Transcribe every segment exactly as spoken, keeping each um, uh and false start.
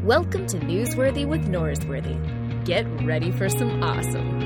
Welcome to Newsworthy with Norsworthy. Get ready for some awesome.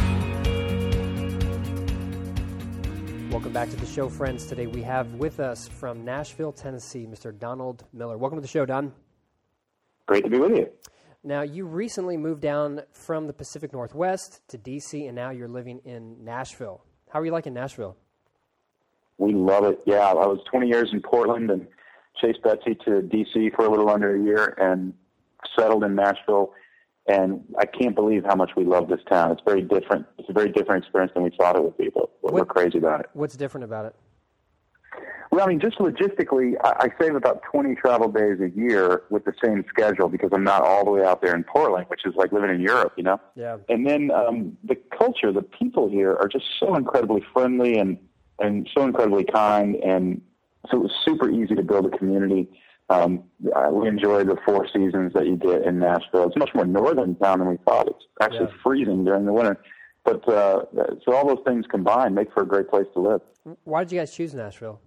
Welcome back to the show, friends. Today we have with us from Nashville, Tennessee, Mister Donald Miller. Welcome to the show, Don. Great to be with you. Now, you recently moved down from the Pacific Northwest to D C, and now you're living in Nashville. How are you liking Nashville? We love it. Yeah, I was twenty years in Portland and chased Betsy to D C for a little under a year and settled in Nashville. And I can't believe how much we love this town. It's very different. It's a very different experience than we thought it would be, but we're what, crazy about it. What's different about it? Well, I mean, just logistically, I, I save about twenty travel days a year with the same schedule because I'm not all the way out there in Portland, which is like living in Europe, you know? Yeah. And then um, the culture, the people here are just so incredibly friendly and, and so incredibly kind, and so it was super easy to build a community. Um, I, we enjoy the four seasons that you get in Nashville. It's much more northern town than we thought. It's actually Yeah. freezing during the winter. But uh, so all those things combined make for a great place to live. Why did you guys choose Nashville?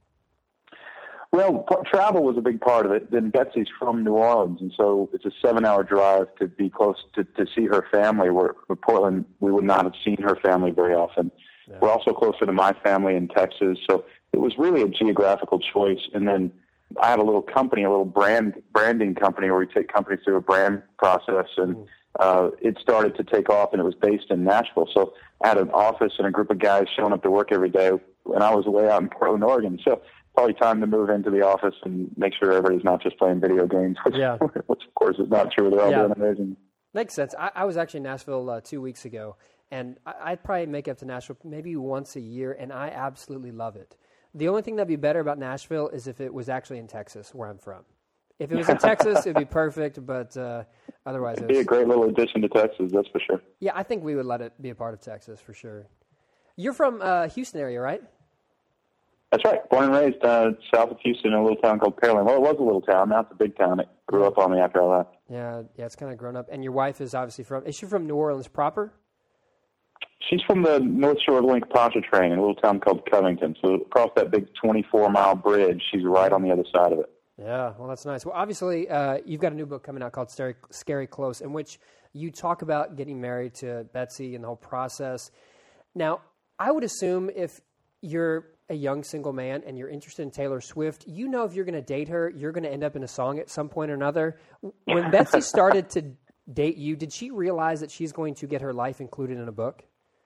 Well, p- travel was a big part of it. Then Betsy's from New Orleans, and so it's a seven-hour drive to be close to, to see her family. Where in Portland, we would not have seen her family very often. Yeah. We're also closer to my family in Texas, so it was really a geographical choice. And then I have a little company, a little brand branding company where we take companies through a brand process, and Mm. uh, it started to take off, and it was based in Nashville. So I had an office and a group of guys showing up to work every day, and I was away out in Portland, Oregon. So probably time to move into the office and make sure everybody's not just playing video games, which, Yeah. which of course is not true. They're all Yeah. doing amazing. Makes sense. I, I was actually in Nashville uh, two weeks ago, and I, I'd probably make up to Nashville maybe once a year, and I absolutely love it. The only thing that'd be better about Nashville is if it was actually in Texas, where I'm from. If it was in Texas, it'd be perfect, but uh, otherwise It'd it be a was, great little addition to Texas, that's for sure. yeah, I think we would let it be a part of Texas for sure. You're from uh, Houston area, right? That's right. Born and raised uh, south of Houston in a little town called Pearland. Well, it was a little town. Now it's a big town. It grew up on me after I left. Yeah, yeah, it's kind of grown up. And your wife is obviously from, is she from New Orleans proper? She's from the North Shore of Lake Pontchartrain in a little town called Covington. So across that big twenty-four mile bridge, she's right on the other side of it. Yeah, well, that's nice. Well, obviously, uh, you've got a new book coming out called Scary, Scary Close, in which you talk about getting married to Betsy and the whole process. Now, I would assume if you're a young single man and you're interested in Taylor Swift, you know if you're going to date her, you're going to end up in a song at some point or another. When Betsy started to date you, did she realize that she's going to get her life included in a book?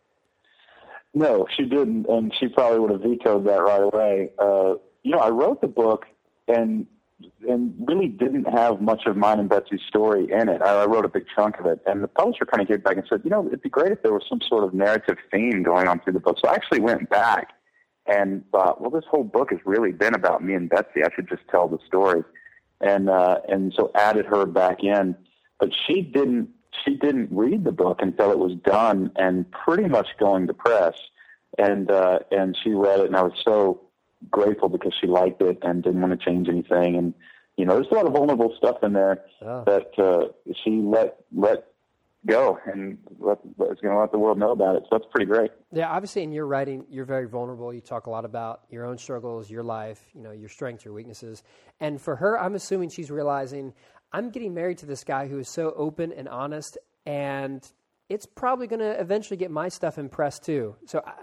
No, she didn't, and she probably would have vetoed that right away. Uh, you know, I wrote the book and and really didn't have much of mine and Betsy's story in it. I, I wrote a big chunk of it, and the publisher kind of came back and said, you know, it'd be great if there was some sort of narrative theme going on through the book. So I actually went back and thought, well, this whole book has really been about me and Betsy. I should just tell the story, and uh, and so added her back in. But she didn't. She didn't read the book until it was done and pretty much going to press, and uh, and she read it, and I was so grateful because she liked it and didn't want to change anything. And you know, there's a lot of vulnerable stuff in there Oh. that uh, she let let go and let, is going to let the world know about it. So that's pretty great. Yeah, obviously in your writing, you're very vulnerable. You talk a lot about your own struggles, your life, you know, your strengths, your weaknesses. And for her, I'm assuming she's realizing, I'm getting married to this guy who is so open and honest, and it's probably going to eventually get my stuff in press too. So I,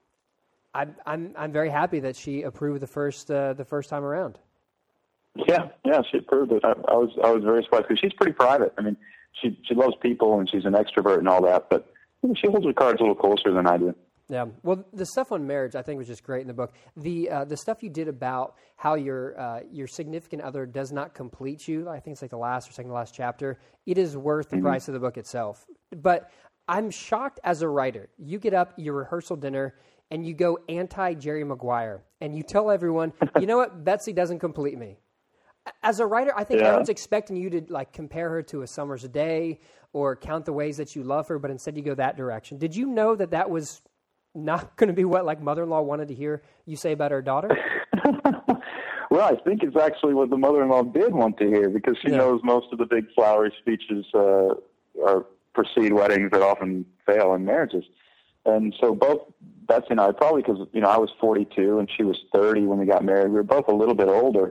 I'm I'm I'm very happy that she approved the first uh, the first time around. Yeah, yeah, she approved it. I, I was I was very surprised because she's pretty private. I mean, she she loves people and she's an extrovert and all that, but you know, she holds her cards a little closer than I do. Yeah, well, the stuff on marriage I think was just great in the book. The uh, the stuff you did about how your uh, your significant other does not complete you, I think it's like the last or second to last chapter, it is worth the Mm-hmm. price of the book itself. But I'm shocked as a writer. You get up, your rehearsal dinner, and you go anti-Jerry Maguire, and you tell everyone, you know what, Betsy doesn't complete me. As a writer, I think Yeah. everyone's expecting you to like compare her to A Summer's Day or count the ways that you love her, but instead you go that direction. Did you know that that was not going to be what like mother-in-law wanted to hear you say about her daughter? Well, I think it's actually what the mother-in-law did want to hear because she Yeah. knows most of the big flowery speeches uh, are precede weddings that often fail in marriages. And so both Betsy and I, probably because, you know, I was forty-two and she was thirty when we got married, we were both a little bit older.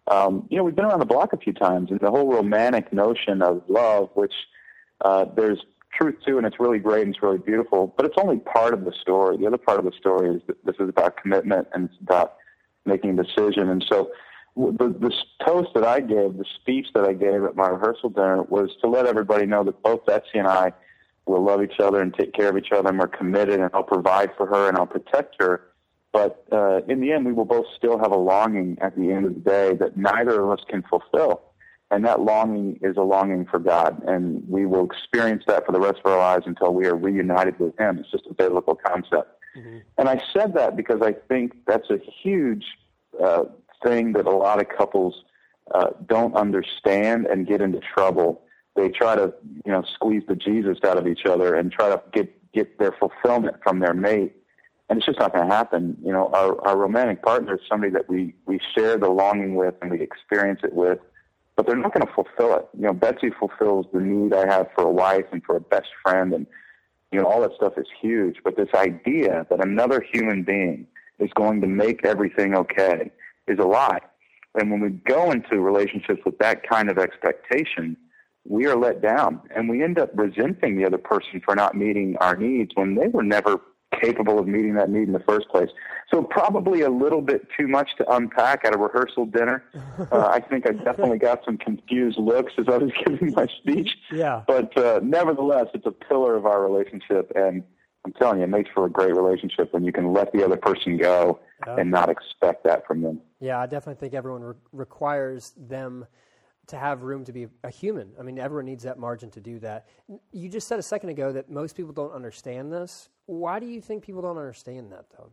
um, you know, we've been around the block a few times, and the whole romantic notion of love, which uh, there's truth to, and it's really great and it's really beautiful, but it's only part of the story. The other part of the story is that this is about commitment and it's about making a decision. And so the, the toast that I gave, the speech that I gave at my rehearsal dinner was to let everybody know that both Betsy and I will love each other and take care of each other, and we're committed, and I'll provide for her and I'll protect her. But uh, in the end, we will both still have a longing at the end of the day that neither of us can fulfill. And that longing is a longing for God. And we will experience that for the rest of our lives until we are reunited with Him. It's just a biblical concept. Mm-hmm. And I said that because I think that's a huge uh, thing that a lot of couples uh, don't understand and get into trouble. They try to, you know, squeeze the Jesus out of each other and try to get, get their fulfillment from their mate. And it's just not going to happen. You know, our, our romantic partner is somebody that we, we share the longing with and we experience it with, but they're not going to fulfill it. You know, Betsy fulfills the need I have for a wife and for a best friend, and, you know, all that stuff is huge. But this idea that another human being is going to make everything okay is a lie. And when we go into relationships with that kind of expectation, we are let down, and we end up resenting the other person for not meeting our needs when they were never capable of meeting that need in the first place. So probably a little bit too much to unpack at a rehearsal dinner. Uh, I think I definitely got some confused looks as I was giving my speech. Yeah. But uh, nevertheless, it's a pillar of our relationship, and I'm telling you, it makes for a great relationship when you can let the other person go yeah. and not expect that from them. Yeah, I definitely think everyone re- requires them to have room to be a human. I mean, everyone needs that margin to do that. You just said a second ago that most people don't understand this. Why do you think people don't understand that, though?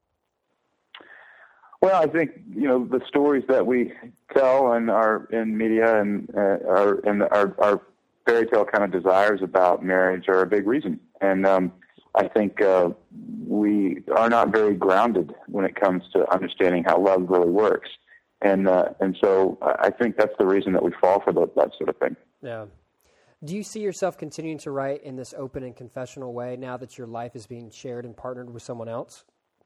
Well, I think, you know, the stories that we tell in our in media and uh, our and our, our fairy tale kind of desires about marriage are a big reason. And um, I think uh, we are not very grounded when it comes to understanding how love really works. And uh, and so I think that's the reason that we fall for the, that sort of thing. Yeah. Do you see yourself continuing to write in this open and confessional way now that your life is being shared and partnered with someone else?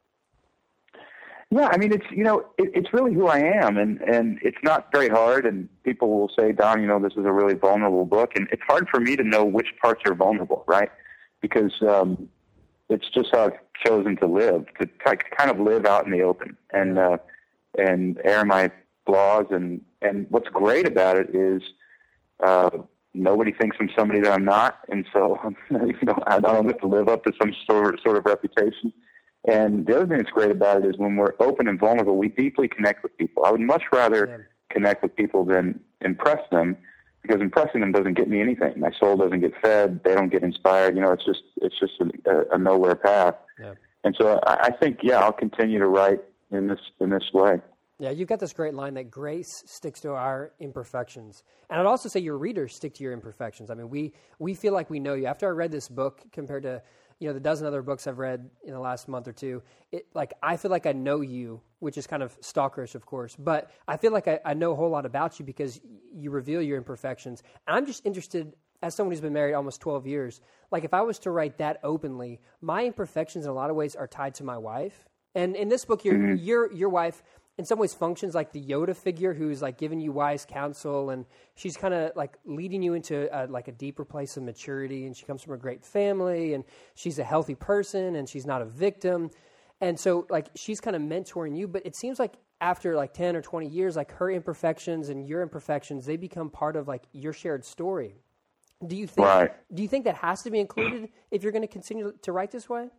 Yeah, I mean, it's, you know, it, it's really who I am, and, and it's not very hard, and people will say, Don, you know, this is a really vulnerable book, and it's hard for me to know which parts are vulnerable, right? Because um, it's just how I've chosen to live, to kind of live out in the open and uh, and air my flaws, and, and what's great about it is uh, nobody thinks I'm somebody that I'm not, and so you know, I don't have to live up to some sort of, sort of reputation. And the other thing that's great about it is when we're open and vulnerable, we deeply connect with people. I would much rather yeah. connect with people than impress them, because impressing them doesn't get me anything. My soul doesn't get fed. They don't get inspired. You know, it's just it's just a, a nowhere path. Yeah. And so I, I think, yeah, I'll continue to write in this in this way. Yeah, you've got this great line that grace sticks to our imperfections. And I'd also say your readers stick to your imperfections. I mean, we we feel like we know you. After I read this book, compared to, you know, the dozen other books I've read in the last month or two, it like I feel like I know you, which is kind of stalkerish, of course. But I feel like I, I know a whole lot about you because you reveal your imperfections. And I'm just interested, as someone who's been married almost twelve years, like if I was to write that openly, my imperfections in a lot of ways are tied to my wife. And in this book, your mm-hmm. your your wife in some ways functions like the Yoda figure who's like giving you wise counsel, and she's kind of like leading you into a, like a deeper place of maturity, and she comes from a great family, and she's a healthy person, and she's not a victim. And so like she's kind of mentoring you, but it seems like after like ten or twenty years, like her imperfections and your imperfections, they become part of like your shared story. Do you think, right. do you think that has to be included if you're going to continue to write this way?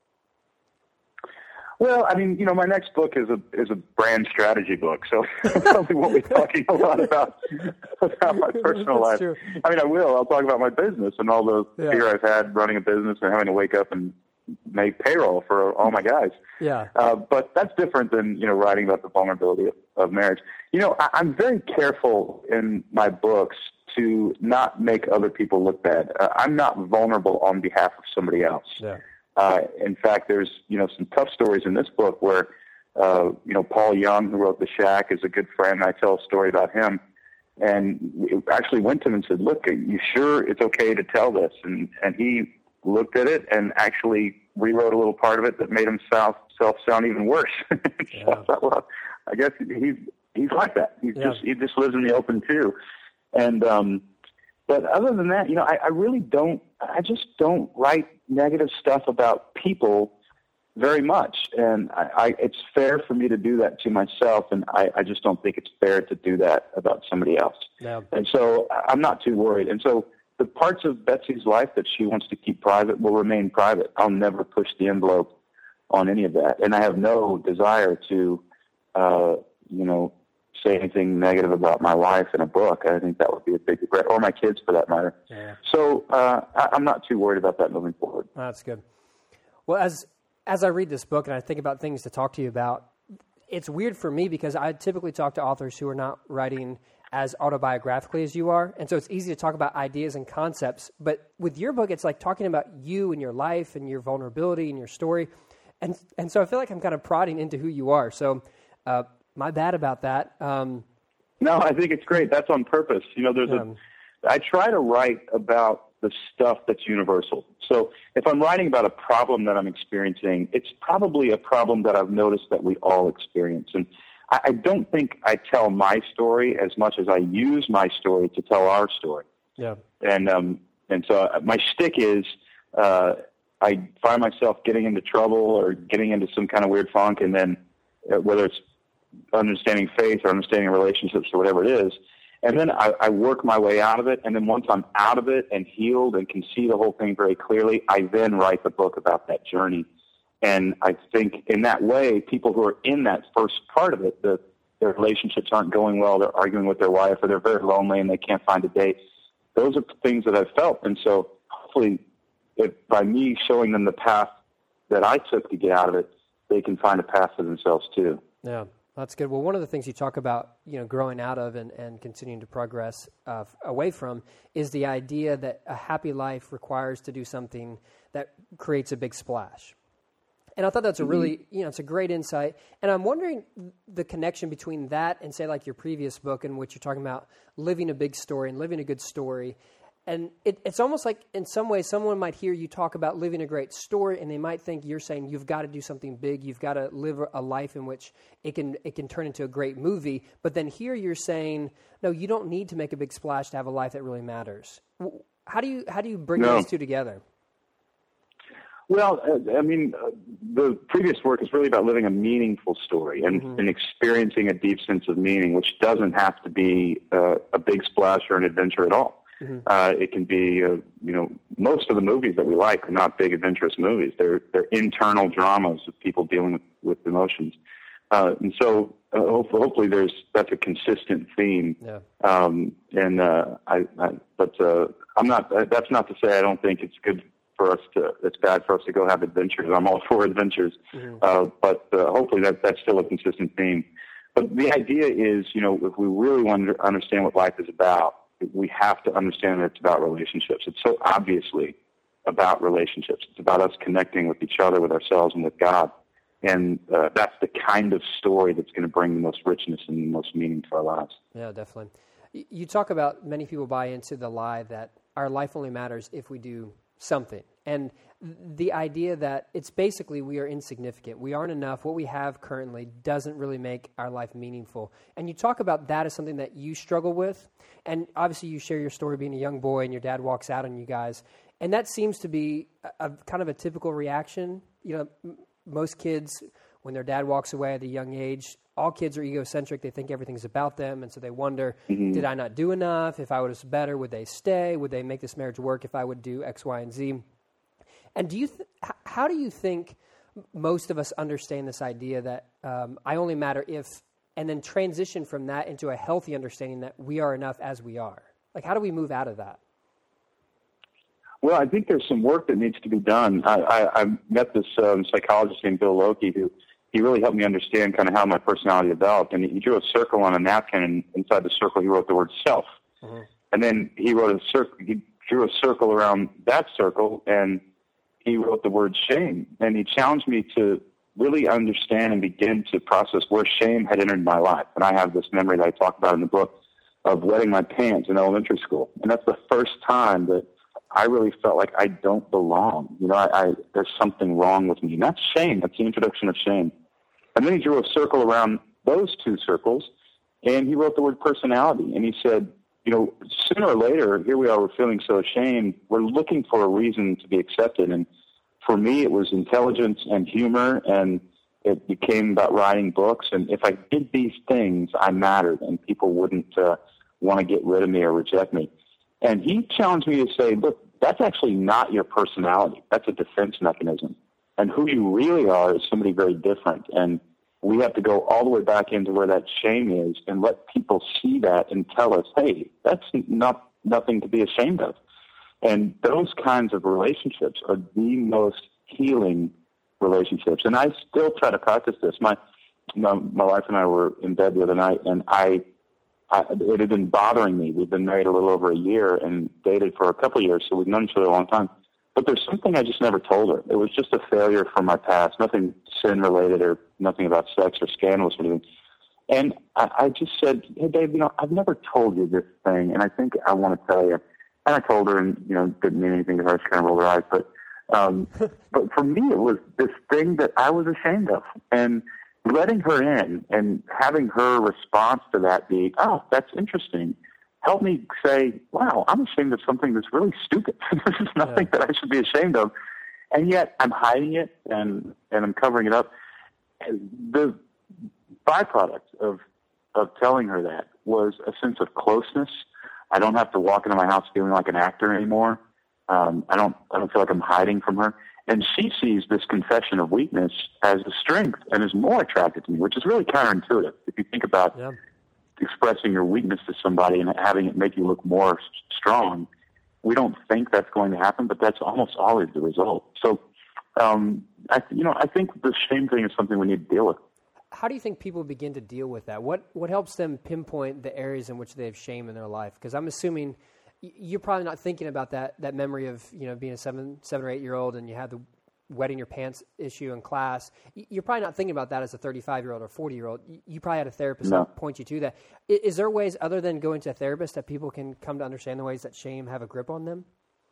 Well, I mean, you know, my next book is a is a brand strategy book, so I probably won't be talking a lot about about my personal life. True. I mean, I will. I'll talk about my business and all the yeah. fear I've had running a business and having to wake up and make payroll for all my guys. Yeah. Uh, but that's different than, you know, writing about the vulnerability of, of marriage. You know, I, I'm very careful in my books to not make other people look bad. Uh, I'm not vulnerable on behalf of somebody else. Yeah. Uh, in fact, there's, you know, some tough stories in this book where, uh, you know, Paul Young, who wrote The Shack, is a good friend. And I tell a story about him, and we actually went to him and said, look, are you sure it's okay to tell this? And, and he looked at it and actually rewrote a little part of it that made himself self sound even worse. Yeah. So I thought, well, I guess he's he's like that. He Yeah. just he just lives in the open too. And um, but other than that, you know, I, I really don't. I just don't write negative stuff about people very much, and I, I, it's fair for me to do that to myself, and I, I just don't think it's fair to do that about somebody else. Yeah. And so I'm not too worried. And so the parts of Betsy's life that she wants to keep private will remain private. I'll never push the envelope on any of that, and I have no desire to, uh, you know, say anything negative about my wife in a book. I think that would be a big regret, or my kids for that matter. Yeah. So uh, I, I'm not too worried about that moving forward. That's good. Well, as as I read this book and I think about things to talk to you about, it's weird for me because I typically talk to authors who are not writing as autobiographically as you are, and so it's easy to talk about ideas and concepts. But with your book, it's like talking about you and your life and your vulnerability and your story, and and so I feel like I'm kind of prodding into who you are. So uh, my bad about that. Um, no, I think it's great. That's on purpose. You know, there's um, a. I try to write about the stuff that's universal. So if I'm writing about a problem that I'm experiencing, it's probably a problem that I've noticed that we all experience. And I, I don't think I tell my story as much as I use my story to tell our story. Yeah. And um, and so my shtick is uh, I find myself getting into trouble or getting into some kind of weird funk, and then uh, whether it's understanding faith or understanding relationships or whatever it is, and then I, I work my way out of it, and then once I'm out of it and healed and can see the whole thing very clearly, I then write the book about that journey. And I think in that way, people who are in that first part of it, the, their relationships aren't going well, they're arguing with their wife, or they're very lonely and they can't find a date, those are things that I've felt. And so hopefully, if by me showing them the path that I took to get out of it, they can find a path for themselves too. Yeah. That's good. Well, one of the things you talk about, you know, growing out of and, and continuing to progress uh, away from is the idea that a happy life requires to do something that creates a big splash. And I thought that's a really, you know, it's a great insight. And I'm wondering the connection between that and, say, like your previous book in which you're talking about living a big story and living a good story. And it, it's almost like in some ways someone might hear you talk about living a great story and they might think you're saying you've got to do something big, you've got to live a life in which it can it can turn into a great movie. But then here you're saying, no, you don't need to make a big splash to have a life that really matters. How do you how do you bring no. those two together? Well, uh, I mean, uh, the previous work is really about living a meaningful story and, mm-hmm. and experiencing a deep sense of meaning, which doesn't have to be uh, a big splash or an adventure at all. Mm-hmm. Uh, it can be, uh, you know, most of the movies that we like are not big adventurous movies. They're they're internal dramas of people dealing with, with emotions. Uh, and so uh, hopefully, hopefully there's that's a consistent theme. Yeah. Um, and uh, I, I, but uh, I'm not. Uh, that's not to say I don't think it's good for us to. It's bad for us to go have adventures. I'm all for adventures. Mm-hmm. Uh, but uh, hopefully that that's still a consistent theme. But the idea is, you know, if we really want to understand what life is about, we have to understand that it's about relationships. It's so obviously about relationships. It's about us connecting with each other, with ourselves, and with God. And uh, that's the kind of story that's going to bring the most richness and the most meaning to our lives. Yeah, definitely. You talk about many people buy into the lie that our life only matters if we do something. And the idea that it's basically we are insignificant. We aren't enough. What we have currently doesn't really make our life meaningful. And you talk about that as something that you struggle with. And obviously you share your story being a young boy and your dad walks out on you guys. And that seems to be a, a kind of a typical reaction. You know, m- most kids, when their dad walks away at a young age, all kids are egocentric. They think everything's about them. And so they wonder, mm-hmm. did I not do enough? If I was better, would they stay? Would they make this marriage work if I would do X, Y, and Z? And do you? Th- how do you think most of us understand this idea that um, I only matter if, and then transition from that into a healthy understanding that we are enough as we are? Like, how do we move out of that? Well, I think there's some work that needs to be done. I, I, I met this um, psychologist named Bill Loki who he really helped me understand kind of how my personality developed. And he drew a circle on a napkin, and inside the circle he wrote the word self. Mm-hmm. And then he wrote a circle. He drew a circle around that circle, and he wrote the word shame. And he challenged me to really understand and begin to process where shame had entered my life. And I have this memory that I talk about in the book of wetting my pants in elementary school. And that's the first time that I really felt like I don't belong. You know, I, I there's something wrong with me. And that's shame. That's the introduction of shame. And then he drew a circle around those two circles, And he wrote the word personality. And he said, you know, sooner or later, here we are, we're feeling so ashamed. We're looking for a reason to be accepted. And for me, it was intelligence and humor, and it became about writing books. And if I did these things, I mattered, and people wouldn't uh, want to get rid of me or reject me. And he challenged me to say, look, that's actually not your personality. That's a defense mechanism. And who you really are is somebody very different. And we have to go all the way back into where that shame is and let people see that and tell us, hey, that's not nothing to be ashamed of. And those kinds of relationships are the most healing relationships. And I still try to practice this. My my, my wife and I were in bed the other night, and I, I it had been bothering me. We've been married a little over a year and dated for a couple of years, so we've known each other a long time. But there's something I just never told her. It was just a failure from my past, nothing sin-related or nothing about sex or scandalous or anything. And I, I just said, hey, Dave, you know, I've never told you this thing, and I think I want to tell you. And I told her, and, you know, didn't mean anything to her. She kind of rolled her eyes. But, um, but for me, it was this thing that I was ashamed of. And letting her in and having her response to that be, oh, that's interesting, help me say, wow, I'm ashamed of something that's really stupid. This is nothing yeah. that I should be ashamed of. And yet I'm hiding it and, and I'm covering it up. And the byproduct of, of telling her that was a sense of closeness. I don't have to walk into my house feeling like an actor anymore. Um, I don't, I don't feel like I'm hiding from her. And she sees this confession of weakness as a strength and is more attracted to me, which is really counterintuitive. If you think about yeah. expressing your weakness to somebody and having it make you look more strong, we don't think that's going to happen, but that's almost always the result. So, um, I, you know, I think the shame thing is something we need to deal with. How do you think people begin to deal with that? What what helps them pinpoint the areas in which they have shame in their life? Because I'm assuming you're probably not thinking about that that memory of, you know, being a seven seven or eight year old and you had the wetting your pants issue in class. You're probably not thinking about that as a thirty-five year old or forty year old. You probably had a therapist no. point you to that. Is there ways other than going to a therapist that people can come to understand the ways that shame have a grip on them?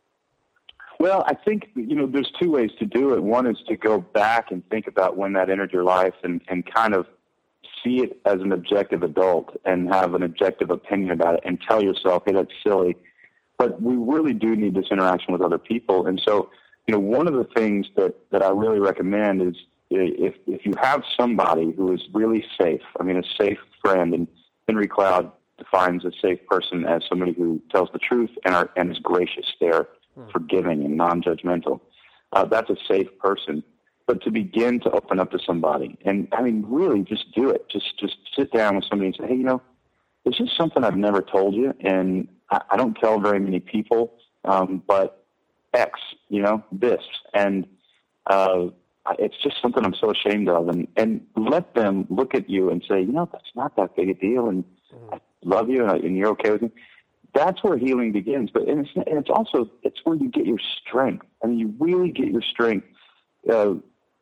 Well, I think, you know, there's two ways to do it. One is to go back and think about when that entered your life and, and kind of see it as an objective adult and have an objective opinion about it and tell yourself, hey, that's silly. But we really do need this interaction with other people. And so, you know, one of the things that, that I really recommend is if, if you have somebody who is really safe, I mean, a safe friend, and Henry Cloud defines a safe person as somebody who tells the truth and, are, and is gracious. They're forgiving and non-judgmental. Uh, that's a safe person. But to begin to open up to somebody, and I mean, really just do it. Just just sit down with somebody and say, hey, you know, this is something I've never told you, and I, I don't tell very many people, um, but X, you know, this. And uh, it's just something I'm so ashamed of. And, and let them look at you and say, you know, that's not that big a deal, and mm. I love you, and, and you're okay with me. That's where healing begins. But and it's, and it's also, it's where you get your strength. I mean, you really get your strength, uh,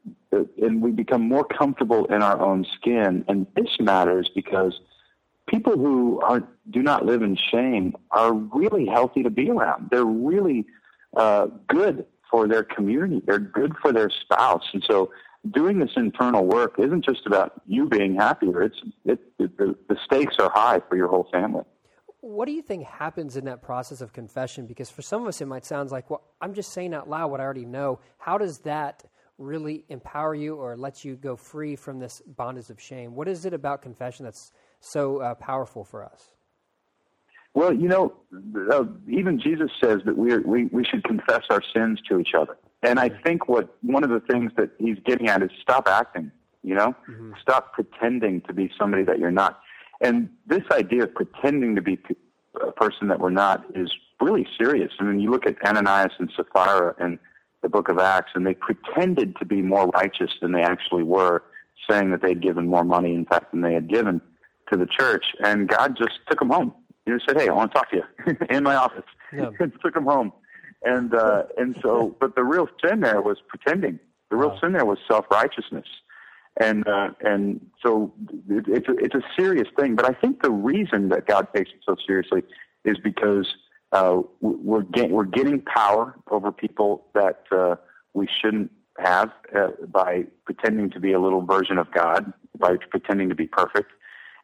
and we become more comfortable in our own skin. And this matters because people who aren't, do not live in shame are really healthy to be around. They're really uh, good for their community. They're good for their spouse. And so doing this internal work isn't just about you being happier. It's it, it, the, the stakes are high for your whole family. What do you think happens in that process of confession? Because for some of us, it might sound like, well, I'm just saying out loud what I already know. How does that really empower you or let you go free from this bondage of shame? What is it about confession that's so uh, powerful for us? Well, you know, uh, even Jesus says that we, are, we we should confess our sins to each other. And I think what one of the things that he's getting at is stop acting, you know, mm-hmm. stop pretending to be somebody that you're not. And this idea of pretending to be a person that we're not is really serious. I mean, you look at Ananias and Sapphira in the book of Acts, and they pretended to be more righteous than they actually were, saying that they'd given more money, in fact, than they had given to the church. And God just took them home. He just said, hey, I want to talk to you in my office. Yeah. And took them home. And, uh, and so, but the real sin there was pretending. The real wow. sin there was self-righteousness. And uh, and so it, it's a, it's a serious thing. But I think the reason that God takes it so seriously is because uh, we're get, we're getting power over people that uh, we shouldn't have uh, by pretending to be a little version of God, by pretending to be perfect.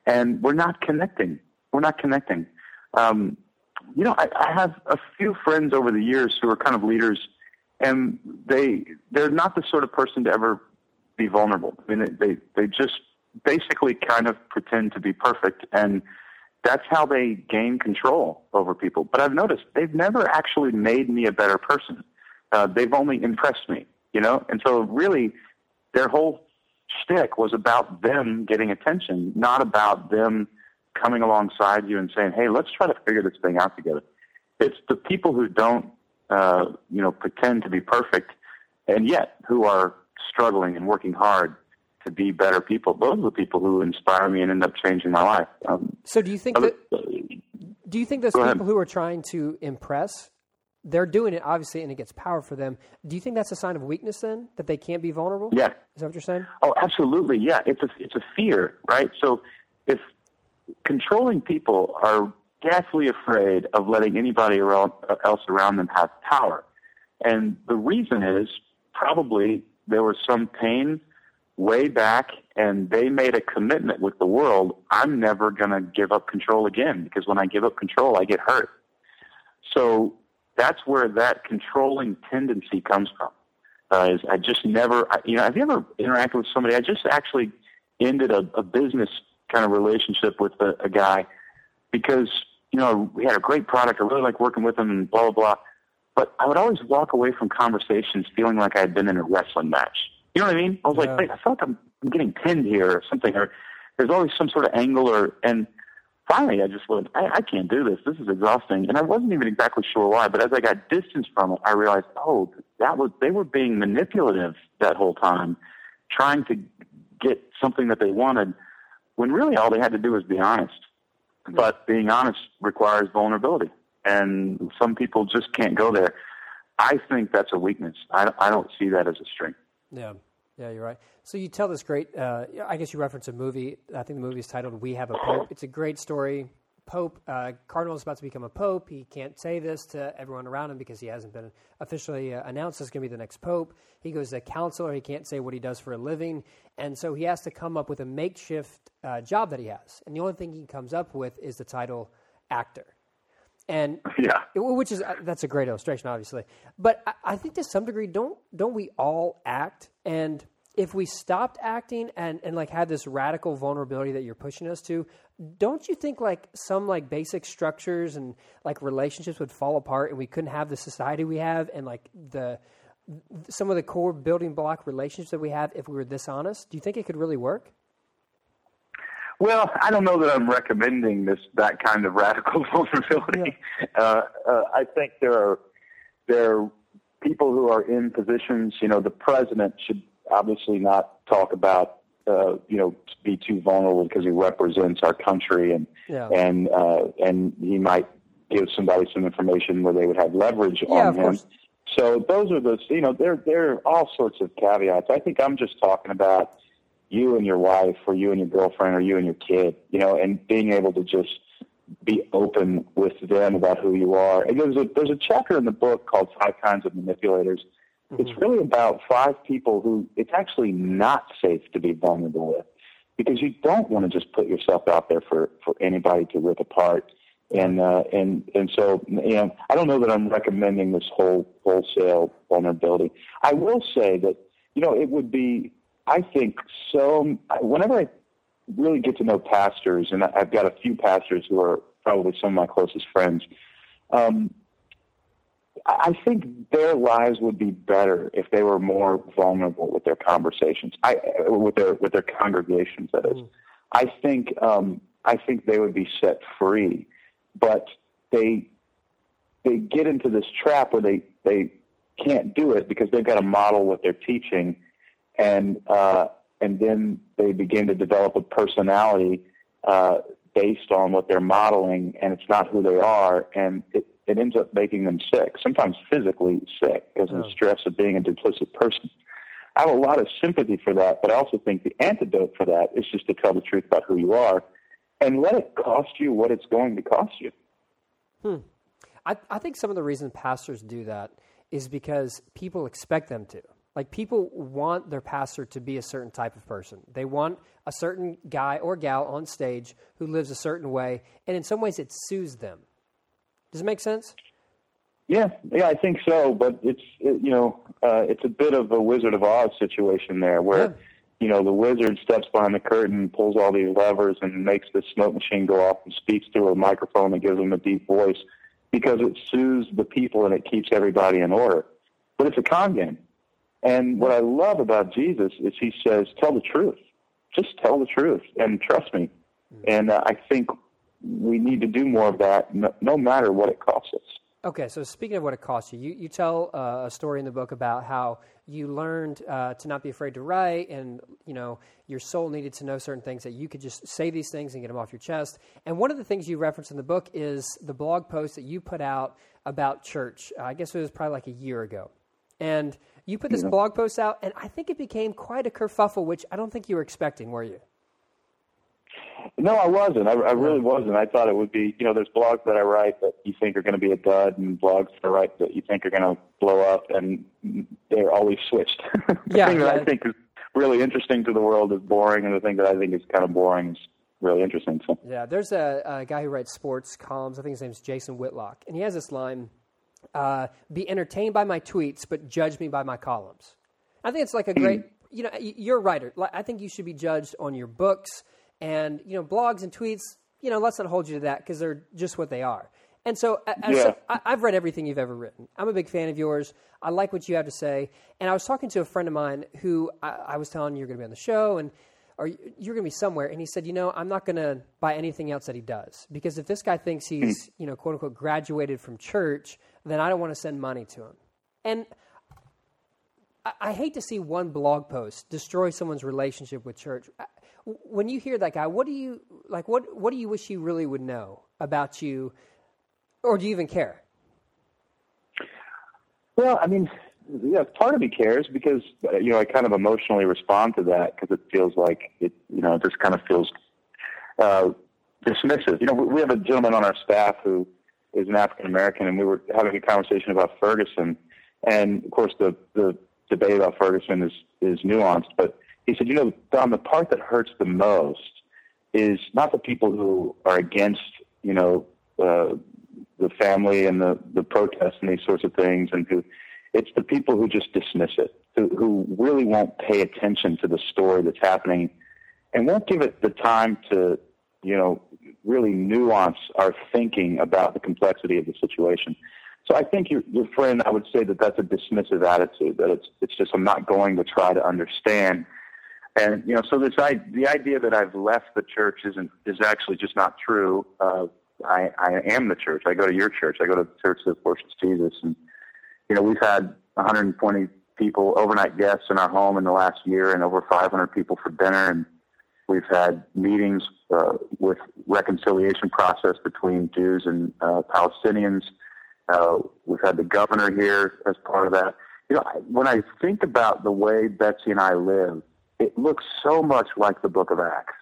and we're not connecting. We're not connecting. Um, you know, I, I have a few friends over the years who are kind of leaders, and they they're not the sort of person to ever be vulnerable. I mean, they they just basically kind of pretend to be perfect, and that's how they gain control over people. But I've noticed they've never actually made me a better person. Uh, they've only impressed me, you know? And so really their whole shtick was about them getting attention, not about them coming alongside you and saying, hey, let's try to figure this thing out together. It's the people who don't, uh, you know, pretend to be perfect and yet who are struggling and working hard to be better people. Those are the people who inspire me and end up changing my life. Um, so do you think other, that, do you think those people who are trying to impress, they're doing it obviously and it gets power for them. Do you think that's a sign of weakness then, that they can't be vulnerable? Yeah. Is that what you're saying? Oh, absolutely. Yeah. It's a, it's a fear, right? So if controlling people are deathly afraid of letting anybody around, else around them have power. And the reason is probably there was some pain way back, and they made a commitment with the world. I'm never going to give up control again, because when I give up control, I get hurt. So that's where that controlling tendency comes from. Uh, is I just never, I, you know, have you ever interacted with somebody? I just actually ended a, a business kind of relationship with a, a guy because, you know, we had a great product. I really like working with him and blah, blah, blah. But I would always walk away from conversations feeling like I had been in a wrestling match. You know what I mean? I was yeah. like, wait, I feel like I'm, I'm getting pinned here or something, or there's always some sort of angle, or, and finally I just went, I, I can't do this. This is exhausting. And I wasn't even exactly sure why, but as I got distance from it, I realized, oh, that was, they were being manipulative that whole time, trying to get something that they wanted, when really all they had to do was be honest. Yeah. But being honest requires vulnerability, and some people just can't go there. I think that's a weakness. I, I don't see that as a strength. Yeah, yeah, you're right. So you tell this great, uh, I guess you reference a movie. I think the movie is titled We Have a Pope. It's a great story. Pope, uh, Cardinal is about to become a pope. He can't say this to everyone around him because he hasn't been officially uh, announced as going to be the next pope. He goes to a counselor. He can't say what he does for a living. And so he has to come up with a makeshift uh, job that he has. And the only thing he comes up with is the title actor. And yeah, which is that's a great illustration, obviously. But I, I think to some degree, don't don't we all act? And if we stopped acting and, and like had this radical vulnerability that you're pushing us to, don't you think like some like basic structures and like relationships would fall apart, and we couldn't have the society we have and like the some of the core building block relationships that we have if we were this honest? Do you think it could really work? Well, I don't know that I'm recommending this that kind of radical vulnerability. Yeah. Uh, uh, I think there are there are people who are in positions. You know, the president should obviously not talk about uh, you know be too vulnerable because he represents our country, and yeah. and uh, and he might give somebody some information where they would have leverage yeah, on him. Course. So those are the you know there there are all sorts of caveats. I think I'm just talking about you and your wife, or you and your girlfriend, or you and your kid, you know, and being able to just be open with them about who you are. And there's a there's a chapter in the book called Five Kinds of Manipulators. Mm-hmm. It's really about five people who it's actually not safe to be vulnerable with, because you don't want to just put yourself out there for, for anybody to rip apart. And uh, and and so you know, I don't know that I'm recommending this whole wholesale vulnerability. I will say that you know it would be. I think so. Whenever I really get to know pastors, and I've got a few pastors who are probably some of my closest friends, um, I think their lives would be better if they were more vulnerable with their conversations, I, with their with their congregations. That is, mm. I think um, I think they would be set free, but they they get into this trap where they they can't do it because they've got to model what they're teaching. And uh, and then they begin to develop a personality uh, based on what they're modeling, and it's not who they are, and it, it ends up making them sick, sometimes physically sick, because of the stress of being a duplicit person. I have a lot of sympathy for that, but I also think the antidote for that is just to tell the truth about who you are, and let it cost you what it's going to cost you. Hmm. I, I think some of the reason pastors do that is because people expect them to. Like, people want their pastor to be a certain type of person. They want a certain guy or gal on stage who lives a certain way, and in some ways it soothes them. Does it make sense? Yeah, yeah, I think so. But it's it, you know uh, it's a bit of a Wizard of Oz situation there, where yeah. you know the wizard steps behind the curtain, pulls all these levers, and makes the smoke machine go off and speaks through a microphone and gives them a deep voice because it soothes the people and it keeps everybody in order. But it's a con game. And what I love about Jesus is he says, tell the truth. Just tell the truth and trust me. And uh, I think we need to do more of that no, no matter what it costs us. Okay, so speaking of what it costs you, you, you tell uh, a story in the book about how you learned uh, to not be afraid to write, and you know your soul needed to know certain things, that you could just say these things and get them off your chest. And one of the things you reference in the book is the blog post that you put out about church. Uh, I guess it was probably like a year ago. And you put this yeah. blog post out, and I think it became quite a kerfuffle, which I don't think you were expecting, were you? No, I wasn't. I, I really wasn't. I thought it would be, you know, there's blogs that I write that you think are going to be a dud, and blogs that I write that you think are going to blow up, and they're always switched. the yeah, thing yeah. that I think is really interesting to the world is boring, and the thing that I think is kind of boring is really interesting. So. Yeah, there's a, a guy who writes sports columns. I think his name's Jason Whitlock, and he has this line, uh, be entertained by my tweets, but judge me by my columns. I think it's like a great, you know, you're a writer. I think you should be judged on your books. And, you know, blogs and tweets, you know, let's not hold you to that because they're just what they are. And so, as yeah. so I, I've read everything you've ever written. I'm a big fan of yours. I like what you have to say. And I was talking to a friend of mine who I, I was telling you're going to be on the show and or you're going to be somewhere. And he said, you know, I'm not going to buy anything else that he does. Because if this guy thinks he's, you know, quote unquote, graduated from church, then I don't want to send money to him. And I, I hate to see one blog post destroy someone's relationship with church. When you hear that guy, what do you like? What what do you wish he really would know about you, or do you even care? Well, I mean, yeah, part of me cares because you know I kind of emotionally respond to that because it feels like it, you know, it just kind of feels uh, dismissive. You know, we have a gentleman on our staff who is an African American, and we were having a conversation about Ferguson, and of course the the debate about Ferguson is is nuanced, but. He said, you know, Don, the part that hurts the most is not the people who are against, you know, uh, the family and the, the protests and these sorts of things, and who it's the people who just dismiss it, who, who really won't pay attention to the story that's happening and won't give it the time to, you know, really nuance our thinking about the complexity of the situation. So I think your, your friend, I would say that that's a dismissive attitude, that it's it's just I'm not going to try to understand. And, you know, so this I, the idea that I've left the church isn't is actually just not true. Uh, I, I am the church. I go to your church. I go to the church that worships Jesus. And, you know, we've had one hundred twenty people, overnight guests in our home in the last year and over five hundred people for dinner. And we've had meetings uh, with reconciliation process between Jews and uh, Palestinians. Uh, we've had the governor here as part of that. You know, when I think about the way Betsy and I live, it looks so much like the book of Acts.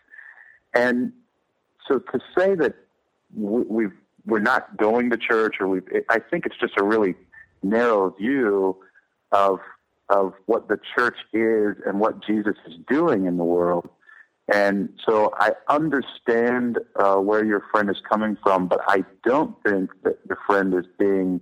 And so to say that we, we've, we're not going to church, or we I think it's just a really narrow view of of what the church is and what Jesus is doing in the world. And so I understand uh, where your friend is coming from, but I don't think that your friend is being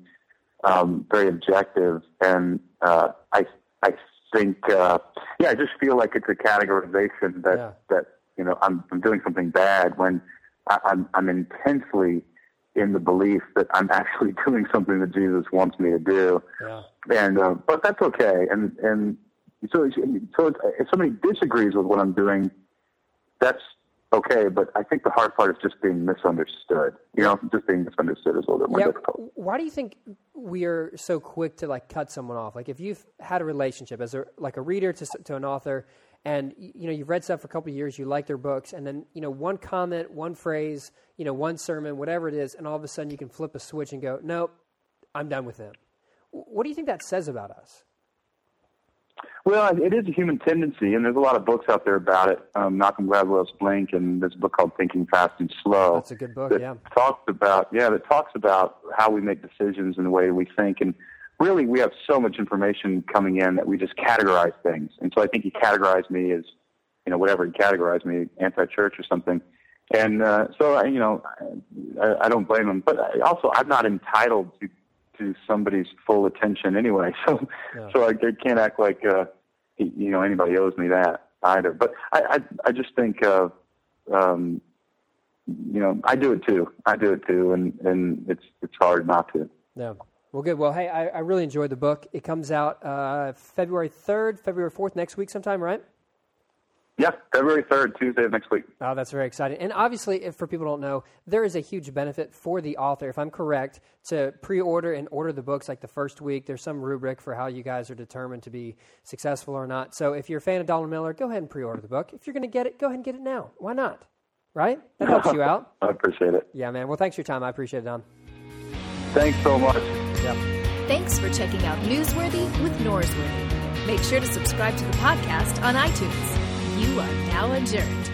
um, very objective. And uh, I I think, uh, yeah, I just feel like it's a categorization that, yeah. that you know, I'm, I'm doing something bad when I, I'm, I'm intensely in the belief that I'm actually doing something that Jesus wants me to do. Yeah. And, uh, but that's okay. And, and so, so if somebody disagrees with what I'm doing, that's okay. But I think the hard part is just being misunderstood. You know, just being misunderstood is a little bit more yeah. difficult. Why do you think we are so quick to like cut someone off? Like if you've had a relationship as a, like a reader to, to an author, and you know, you've read stuff for a couple of years, you like their books, and then, you know, one comment, one phrase, you know, one sermon, whatever it is, and all of a sudden you can flip a switch and go, nope, I'm done with them. What do you think that says about us? Well, it is a human tendency, and there's a lot of books out there about it. Um, Malcolm Gladwell's Blink, and there's a book called Thinking Fast and Slow. That's a good book, that yeah. Talks about, yeah, that talks about how we make decisions and the way we think, and really we have so much information coming in that we just categorize things. And so I think he categorized me as, you know, whatever he categorized me, anti-church or something. And uh, so, I, you know, I, I don't blame him. But I also, I'm not entitled to, to somebody's full attention anyway. So yeah. so I, I can't act like, uh, you know, anybody owes me that either. But I, I, I just think, uh, um, you know, I do it too. I do it too. And, and it's it's hard not to. Yeah. Well, good. Well, hey, I, I really enjoyed the book. It comes out uh, February third, February fourth, next week sometime, right? Yeah, February third, Tuesday of next week. Oh, that's very exciting. And obviously, if for people who don't know, there is a huge benefit for the author, if I'm correct, to pre-order and order the books like the first week. There's some rubric for how you guys are determined to be successful or not. So if you're a fan of Donald Miller, go ahead and pre-order the book. If you're going to get it, go ahead and get it now. Why not? Right? That helps you out. I appreciate it. Yeah, man. Well, thanks for your time. I appreciate it, Don. Thanks so much. Yeah. Thanks for checking out Newsworthy with Norsworthy. Make sure to subscribe to the podcast on iTunes. You are now adjourned.